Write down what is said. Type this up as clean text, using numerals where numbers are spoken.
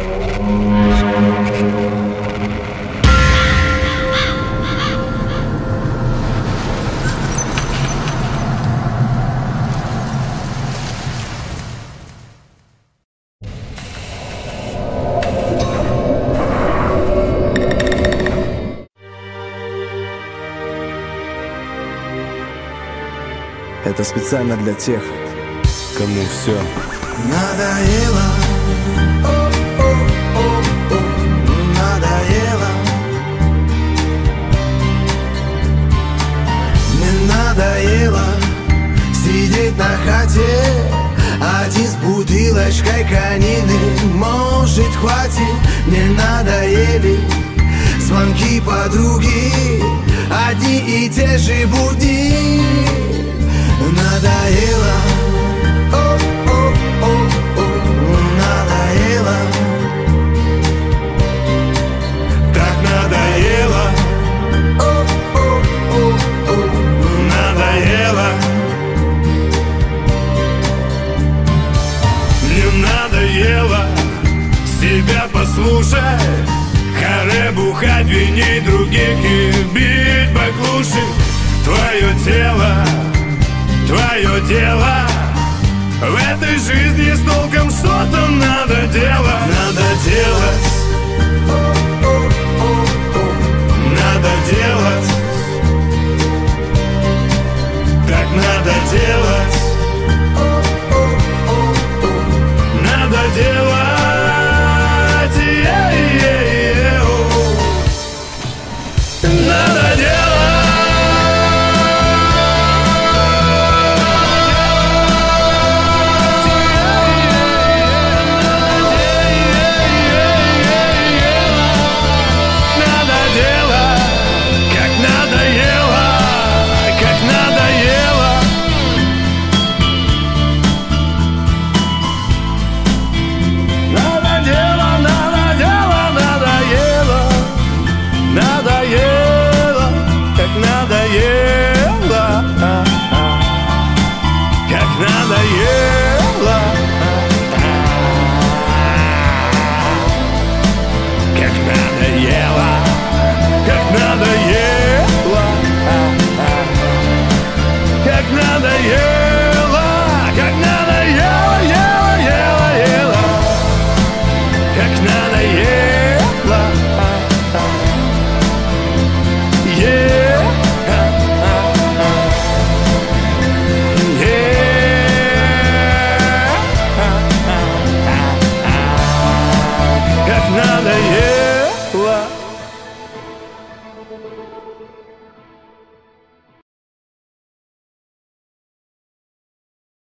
Это специально для тех, кому все надоело. Надоело. Мне надоело сидеть на хате один с бутылочкой конины. Может, хватит? Мне надоели звонки подруги, одни и те же будни. Надоело, надоело, так надоело, надоело. Мне надоело себя послушать, харе бухать, винить других и бить баклуши. Твое тело, твое дело. В этой жизни с толком что-то надо делать. Надо делать. Надо делать. Так надо делать. Надо делать. Надо делать.